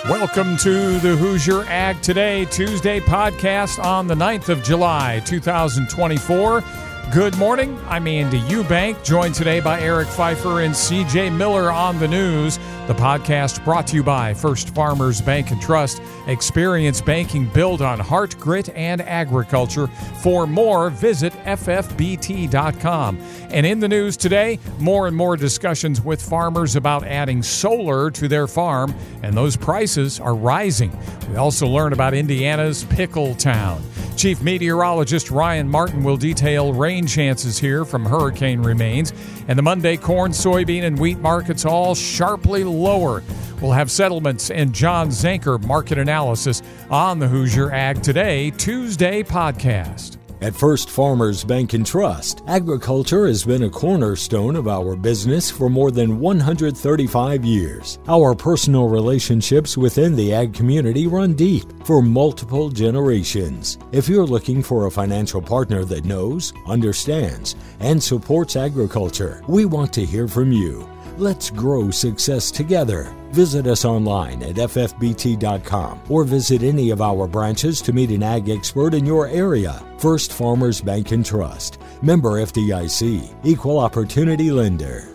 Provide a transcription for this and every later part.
Welcome to the Hoosier Ag Today Tuesday podcast on the 9th of July, 2024. Good morning. I'm Andy Eubank, joined today by Eric Pfeiffer and CJ Miller on the news. The podcast brought to you by First Farmers Bank and Trust. Experience banking built on heart, grit, and agriculture. For more, visit ffbt.com. And in the news today, more and more discussions with farmers about adding solar to their farm, and those prices are rising. We also learn about Indiana's Pickle Town. Chief Meteorologist Ryan Martin will detail rain chances here from hurricane remains. And the Monday corn, soybean, and wheat markets all sharply lower. We'll have settlements and John Zanker market analysis on the Hoosier Ag Today Tuesday podcast. At First Farmers Bank and Trust, agriculture has been a cornerstone of our business for more than 135 years. Our personal relationships within the ag community run deep for multiple generations. If you're looking for a financial partner that knows, understands, and supports agriculture, we want to hear from you. Let's grow success together. Visit us online at ffbt.com or visit any of our branches to meet an ag expert in your area. First Farmers Bank and Trust. Member FDIC. Equal Opportunity Lender.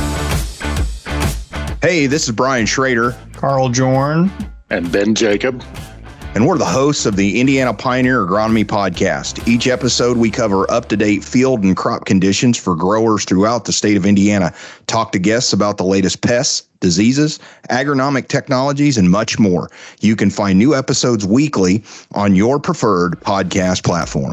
Hey, this is Brian Schrader, Carl Jorn, and Ben Jacob. And we're the hosts of the Indiana Pioneer Agronomy Podcast. Each episode, we cover up-to-date field and crop conditions for growers throughout the state of Indiana, talk to guests about the latest pests, diseases, agronomic technologies, and much more. You can find new episodes weekly on your preferred podcast platform.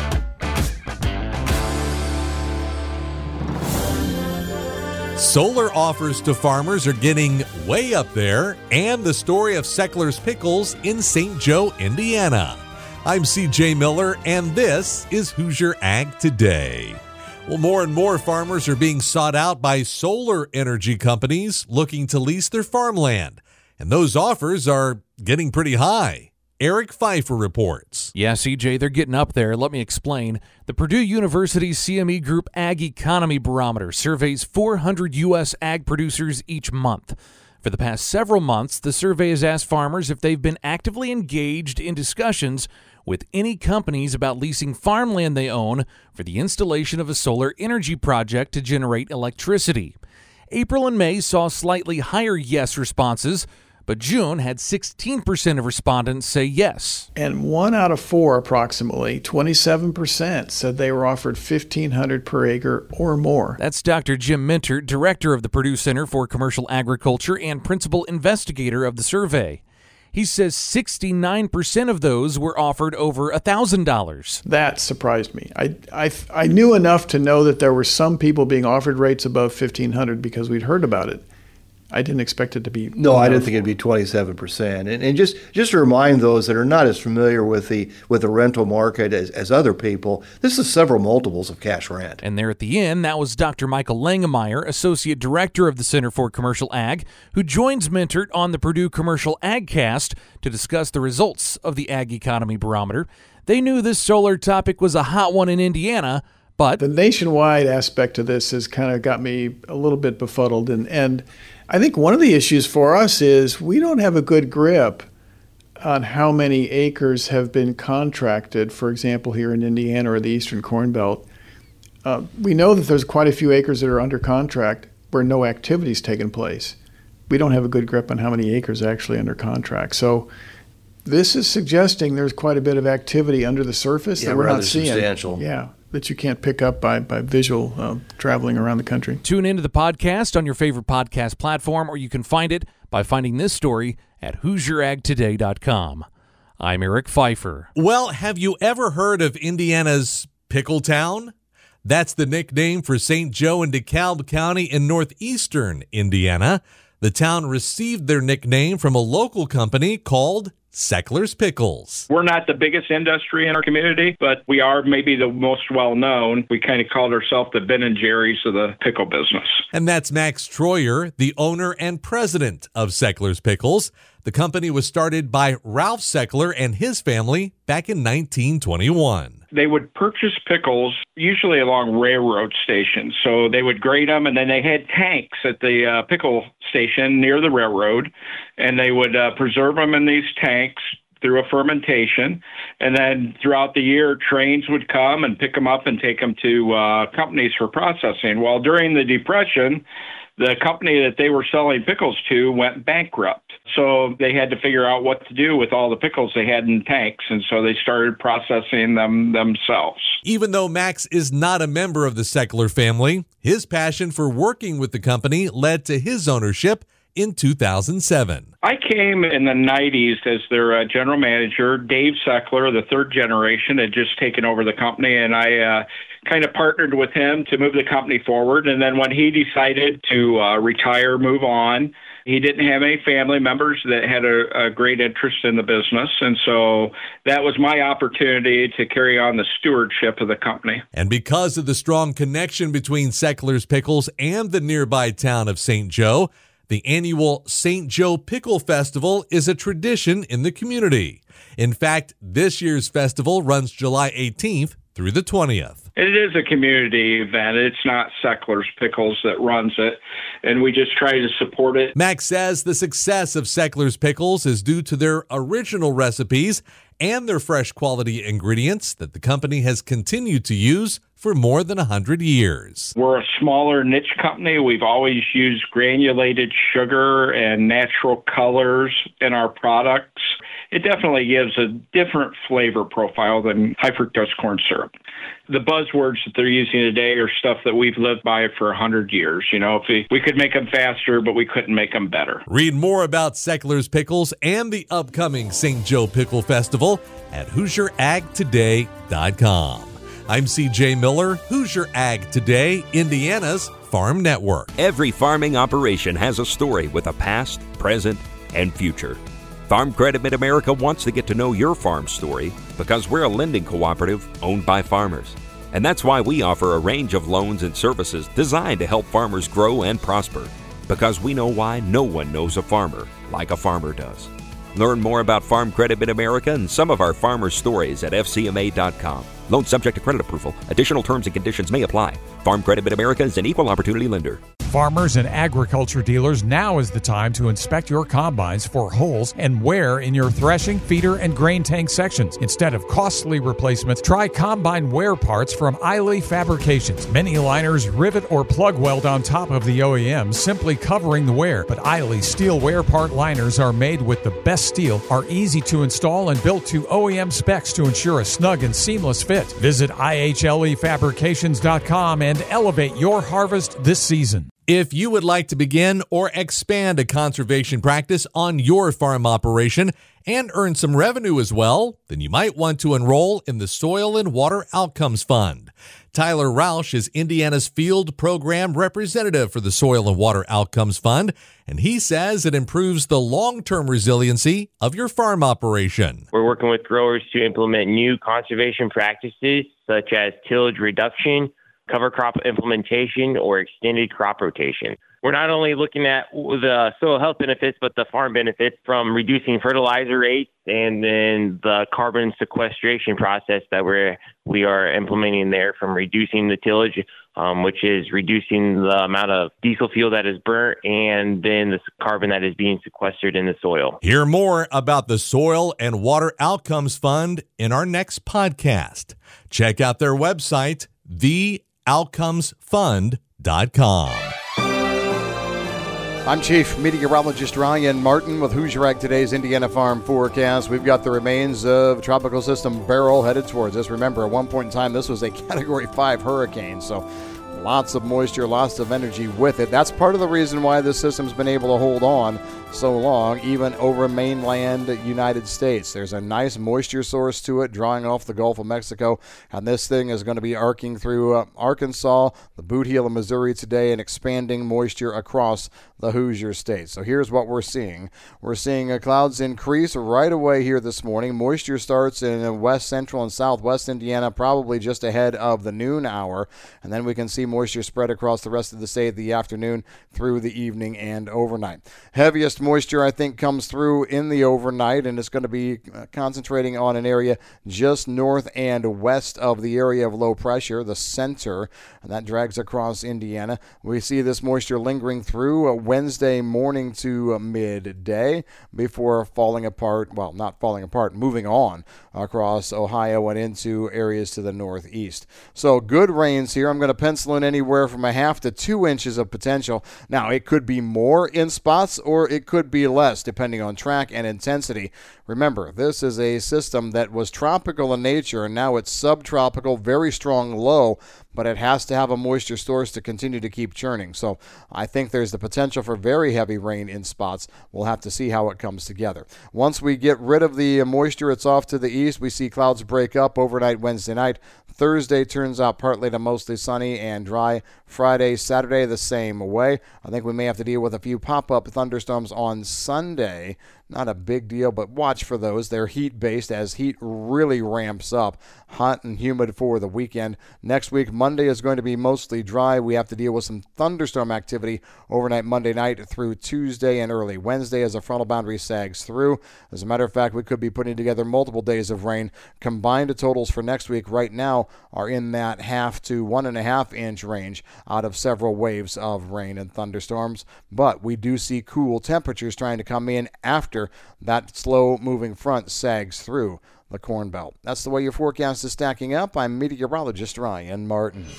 Solar offers to farmers are getting way up there, and the story of Seckler's Pickles in St. Joe, Indiana. I'm CJ Miller, and this is Hoosier Ag Today. Well, more and more farmers are being sought out by solar energy companies looking to lease their farmland, and those offers are getting pretty high. Eric Pfeiffer reports. Yeah, CJ, they're getting up there. Let me explain. The Purdue University CME Group Ag Economy Barometer surveys 400 U.S. ag producers each month. For the past several months, the survey has asked farmers if they've been actively engaged in discussions with any companies about leasing farmland they own for the installation of a solar energy project to generate electricity. April and May saw slightly higher yes responses, but June had 16% of respondents say yes. And 1 out of 4, approximately, 27%, said they were offered $1,500 per acre or more. That's Dr. Jim Minter, director of the Purdue Center for Commercial Agriculture and principal investigator of the survey. He says 69% of those were offered over $1,000. That surprised me. I knew enough to know that there were some people being offered rates above $1,500 because we'd heard about it. I didn't expect it to be. No, I didn't think it'd be 27%. And just to remind those that are not as familiar with the rental market as other people, this is several multiples of cash rent. And there at the end, that was Dr. Michael Langemeyer, Associate Director of the Center for Commercial Ag, who joins Mintert on the Purdue Commercial AgCast to discuss the results of the Ag Economy Barometer. They knew this solar topic was a hot one in Indiana, but the nationwide aspect of this has kind of got me a little bit befuddled. And I think one of the issues for us is we don't have a good grip on how many acres have been contracted, for example, here in Indiana or the Eastern Corn Belt. We know that there's quite a few acres that are under contract where no activity's taken place. We don't have a good grip on how many acres are actually under contract. So this is suggesting there's quite a bit of activity under the surface that we're not seeing. Substantial. Yeah. That you can't pick up by visual traveling around the country. Tune into the podcast on your favorite podcast platform, or you can find it by finding this story at HoosierAgToday.com. I'm Eric Pfeiffer. Well, have you ever heard of Indiana's Pickle Town? That's the nickname for St. Joe and DeKalb County in northeastern Indiana. The town received their nickname from a local company called Seckler's Pickles. We're not the biggest industry in our community, but we are maybe the most well-known. We kind of called ourselves the Ben and Jerry's of the pickle business. And that's Max Troyer, the owner and president of Seckler's Pickles. The company was started by Ralph Seckler and his family back in 1921. They would purchase pickles usually along railroad stations. So they would grade them, and then they had tanks at the pickle station near the railroad, and they would preserve them in these tanks through a fermentation. And then throughout the year, trains would come and pick them up and take them to companies for processing. Well, during the Depression, the company that they were selling pickles to went bankrupt. So they had to figure out what to do with all the pickles they had in tanks, and so they started processing them themselves. Even though Max is not a member of the Sechler family, his passion for working with the company led to his ownership in 2007. I came in the 90s as their general manager. Dave Sechler, the third generation, had just taken over the company, and I kind of partnered with him to move the company forward. And then when he decided to retire, move on, he didn't have any family members that had a great interest in the business. And so that was my opportunity to carry on the stewardship of the company. And because of the strong connection between Sechler's Pickles and the nearby town of St. Joe, the annual St. Joe Pickle Festival is a tradition in the community. In fact, this year's festival runs July 18th through the 20th. It is a community event. It's not Sechler's Pickles that runs it, and we just try to support it. Max says the success of Sechler's Pickles is due to their original recipes and their fresh quality ingredients that the company has continued to use for more than 100 years. We're a smaller niche company. We've always used granulated sugar and natural colors in our products. It definitely gives a different flavor profile than high fructose corn syrup. The buzzwords that they're using today are stuff that we've lived by for 100 years. You know, if we could make them faster, but we couldn't make them better. Read more about Sechler's Pickles and the upcoming St. Joe Pickle Festival at HoosierAgToday.com. I'm CJ Miller, Hoosier Ag Today, Indiana's Farm Network. Every farming operation has a story with a past, present, and future. Farm Credit Mid-America wants to get to know your farm story because we're a lending cooperative owned by farmers. And that's why we offer a range of loans and services designed to help farmers grow and prosper, because we know why no one knows a farmer like a farmer does. Learn more about Farm Credit Mid-America and some of our farmer stories at FCMA.com. Loan subject to credit approval. Additional terms and conditions may apply. Farm Credit Mid-America is an equal opportunity lender. Farmers and agriculture dealers, now is the time to inspect your combines for holes and wear in your threshing, feeder, and grain tank sections. Instead of costly replacements, try combine wear parts from Eiley Fabrications. Many liners rivet or plug weld on top of the OEM, simply covering the wear. But Eiley steel wear part liners are made with the best steel, are easy to install, and built to OEM specs to ensure a snug and seamless fit. Visit IHLEfabrications.com and elevate your harvest this season. If you would like to begin or expand a conservation practice on your farm operation and earn some revenue as well, then you might want to enroll in the Soil and Water Outcomes Fund. Tyler Rausch is Indiana's Field Program Representative for the Soil and Water Outcomes Fund, and he says it improves the long-term resiliency of your farm operation. We're working with growers to implement new conservation practices such as tillage reduction, cover crop implementation, or extended crop rotation. We're not only looking at the soil health benefits, but the farm benefits from reducing fertilizer rates and then the carbon sequestration process that we are implementing there, from reducing the tillage, which is reducing the amount of diesel fuel that is burnt and then the carbon that is being sequestered in the soil. Hear more about the Soil and Water Outcomes Fund in our next podcast. Check out their website, theoutcomesfund.com. I'm Chief Meteorologist Ryan Martin with Hoosier Ag Today's Indiana Farm Forecast. We've got the remains of Tropical System Beryl headed towards us. Remember, at one point in time, this was a Category 5 hurricane, so lots of moisture, lots of energy with it. That's part of the reason why this system's been able to hold on so long, even over mainland United States. There's a nice moisture source to it, drawing off the Gulf of Mexico, and this thing is going to be arcing through Arkansas, the Boot Heel of Missouri today, and expanding moisture across the Hoosier State. So here's what we're seeing. We're seeing clouds increase right away here this morning. Moisture starts in west central and southwest Indiana, probably just ahead of the noon hour, and then we can see moisture spread across the rest of the state the afternoon through the evening and overnight. Heaviest moisture, I think, comes through in the overnight, and it's going to be concentrating on an area just north and west of the area of low pressure, the center, and that drags across Indiana. We see this moisture lingering through Wednesday morning to midday before falling apart, well, not falling apart, moving on across Ohio and into areas to the northeast. So good rains here. I'm going to pencil in anywhere from 1/2 to 2 inches of potential. Now, it could be more in spots or it could be less, depending on track and intensity. Remember, this is a system that was tropical in nature, and now it's subtropical, very strong low, but it has to have a moisture source to continue to keep churning. So I think there's the potential for very heavy rain in spots. We'll have to see how it comes together. Once we get rid of the moisture, it's off to the east. We see clouds break up overnight Wednesday night. Thursday turns out partly to mostly sunny and dry. Friday, Saturday, the same way. I think we may have to deal with a few pop-up thunderstorms on Sunday. Not a big deal, but watch for those. They're heat-based as heat really ramps up. Hot and humid for the weekend. Next week, Monday is going to be mostly dry. We have to deal with some thunderstorm activity overnight Monday night through Tuesday and early Wednesday as a frontal boundary sags through. As a matter of fact, we could be putting together multiple days of rain. Combined totals for next week right now are in that 1/2 to 1.5 inch range out of several waves of rain and thunderstorms. But we do see cool temperatures trying to come in after that slow-moving front sags through the Corn Belt. That's the way your forecast is stacking up. I'm meteorologist Ryan Martin.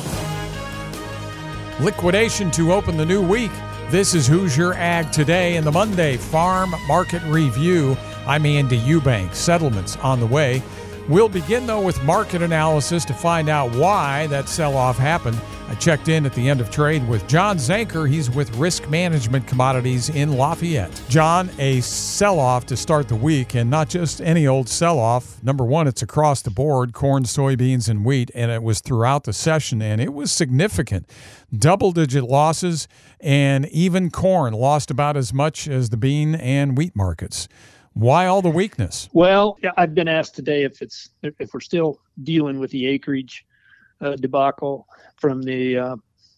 Liquidation to open the new week. This is Hoosier Ag Today and the Monday Farm Market Review. I'm Andy Eubank. Settlements on the way. We'll begin, though, with market analysis to find out why that sell-off happened. I checked in at the end of trade with John Zanker. He's with Risk Management Commodities in Lafayette. John, a sell-off to start the week, and not just any old sell-off. Number one, it's across the board, corn, soybeans, and wheat, and it was throughout the session, and it was significant. Double-digit losses, and even corn lost about as much as the bean and wheat markets. Why all the weakness? Well, I've been asked today if we're still dealing with the acreage debacle from the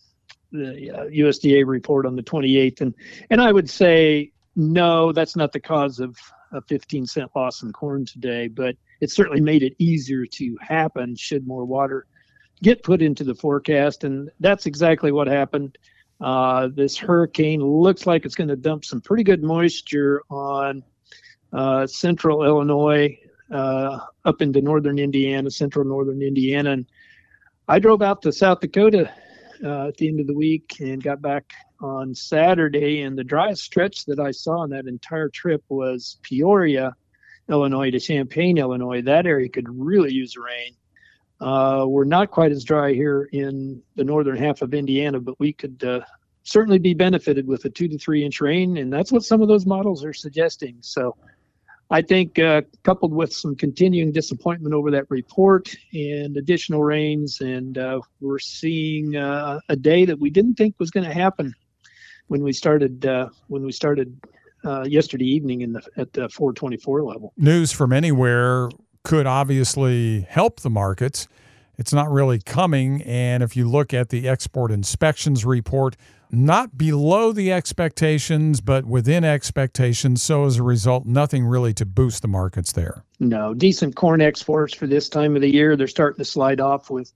USDA report on the 28th, and I would say no, that's not the cause of a 15-cent loss in corn today, but it certainly made it easier to happen should more water get put into the forecast, and that's exactly what happened. This hurricane looks like it's going to dump some pretty good moisture on central Illinois, up into northern Indiana, central northern Indiana. And I drove out to South Dakota at the end of the week and got back on Saturday, and the driest stretch that I saw on that entire trip was Peoria, Illinois to Champaign, Illinois. That area could really use rain. We're not quite as dry here in the northern half of Indiana, but we could certainly be benefited with a 2 to 3 inch rain, and that's what some of those models are suggesting. So I think coupled with some continuing disappointment over that report and additional rains, and we're seeing a day that we didn't think was going to happen when we started yesterday evening at the 424 level. News from anywhere could obviously help the markets. It's not really coming, and if you look at the export inspections report, not below the expectations, but within expectations. So as a result, nothing really to boost the markets there. No, decent corn exports for this time of the year. They're starting to slide off with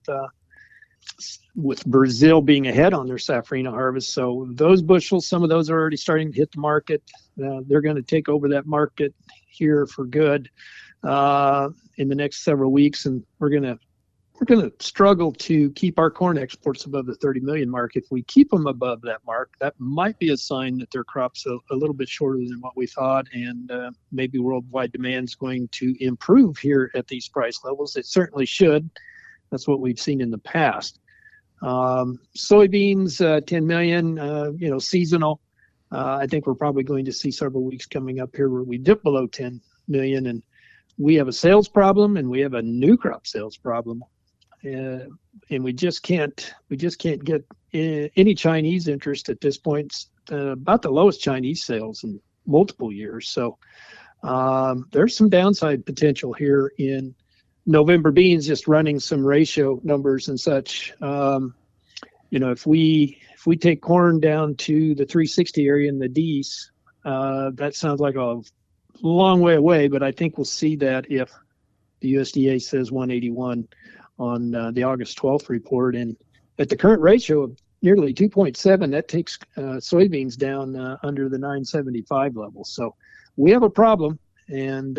Brazil being ahead on their safrinha harvest. So those bushels, some of those are already starting to hit the market. They're going to take over that market here for good in the next several weeks, and we're going to struggle to keep our corn exports above the 30 million mark. If we keep them above that mark, that might be a sign that their crop's a little bit shorter than what we thought, and maybe worldwide demand is going to improve here at these price levels. It certainly should. That's what we've seen in the past. Soybeans, 10 million, seasonal. I think we're probably going to see several weeks coming up here where we dip below 10 million, and we have a sales problem and we have a new crop sales problem. And we just can't get any Chinese interest at this point. It's about the lowest Chinese sales in multiple years. So there's some downside potential here in November beans, just running some ratio numbers and such. if we take corn down to the 360 area in the Dees, that sounds like a long way away, but I think we'll see that if the USDA says 181 on the August 12th report. And at the current ratio of nearly 2.7, that takes soybeans down under the 975 level. So we have a problem. And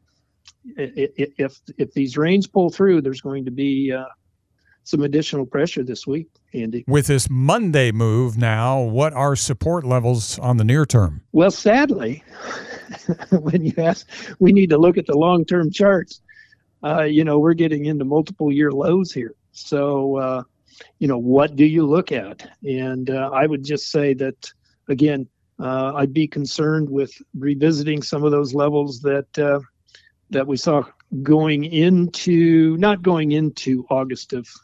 if these rains pull through, there's going to be some additional pressure this week, Andy. With this Monday move now, what are support levels on the near term? Well, sadly, when you ask, we need to look at the long-term charts. We're getting into multiple year lows here. So, what do you look at? And I would just say that, again, I'd be concerned with revisiting some of those levels that we saw not going into August of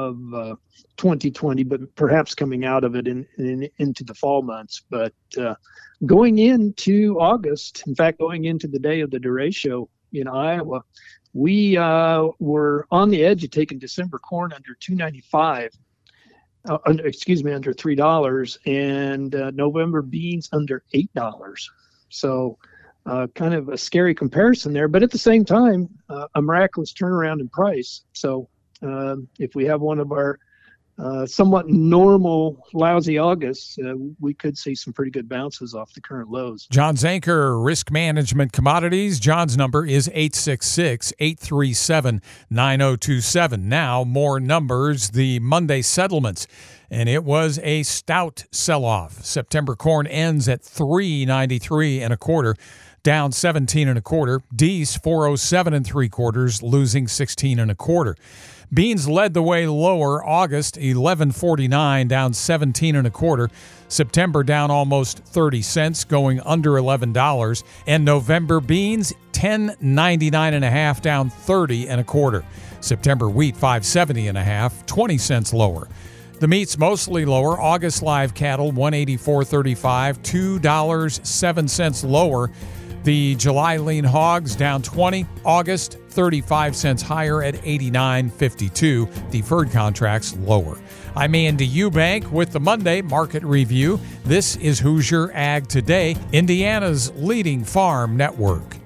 2020, but perhaps coming out of it into the fall months. But going into August, in fact, going into the day of the derecho in Iowa, we were on the edge of taking December corn under $2.95. Under $3, and November beans under $8. So kind of a scary comparison there, but at the same time, a miraculous turnaround in price. So if we have one of our somewhat normal lousy August, we could see some pretty good bounces off the current lows. John Zanker, Risk Management Commodities. John's number is 866-837-9027. Now, more numbers, the Monday settlements. And it was a stout sell-off. September corn ends at $3.93 1/4, down 17 1/4. Dees 407 3/4, losing 16 1/4. Beans led the way lower. August 11.49, down 17 1/4. September down almost 30 cents, going under $11. And November beans 10.99 1/2, down 30 1/4. September wheat 5.70 1/2, 20 cents lower. The meat's mostly lower. August live cattle, $184.35, $2.07 lower. The July lean hogs down 20. August, 35 cents higher at $89.52. Deferred contracts lower. I'm Andy Eubank with the Monday Market Review. This is Hoosier Ag Today, Indiana's leading farm network.